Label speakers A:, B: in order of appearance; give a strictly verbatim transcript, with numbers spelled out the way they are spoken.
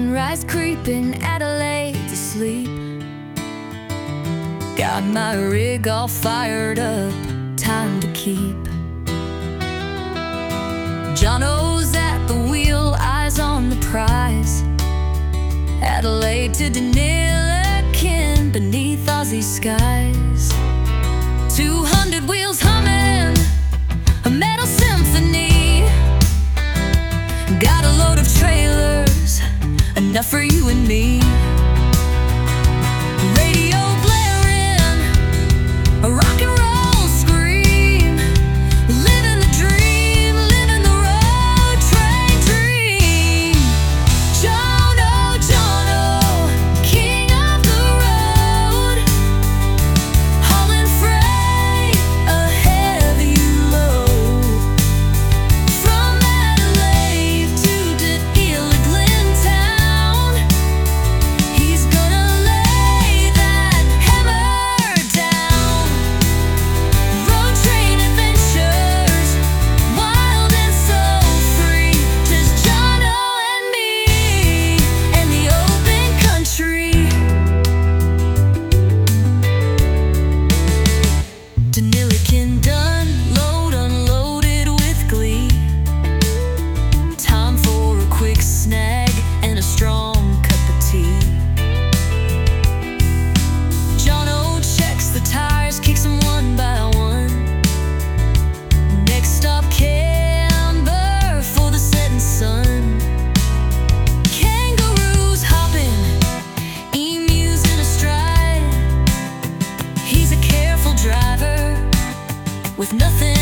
A: sunrise creeping, Adelaide to sleep. Got my rig all fired up, time to keep. Jono's at the wheel, eyes on the prize. Adelaide to Deniliquin, beneath Aussie skies. Two hundred wheels humming, a metal symphony. Got a load of trailers, enough for you and me. Radio blaring, a rock and roll scream. Living the dream, living the road train dream. Jono, Jono, king of the road, hauling freight, a heavy load. From Adelaide to Deniliquin town, he's gonna lay that hammer down. Road train adventures, wild and so free. Just Jono and me, and the open country. Deniliquin done, load unloaded with glee. Time for a quick snag and a strong cup of tea. Jono checks the tires, kicks them one by one. Next stop, Canberra for the setting sun. Kangaroos hopping, emus in a stride. He's a careful driver with nothing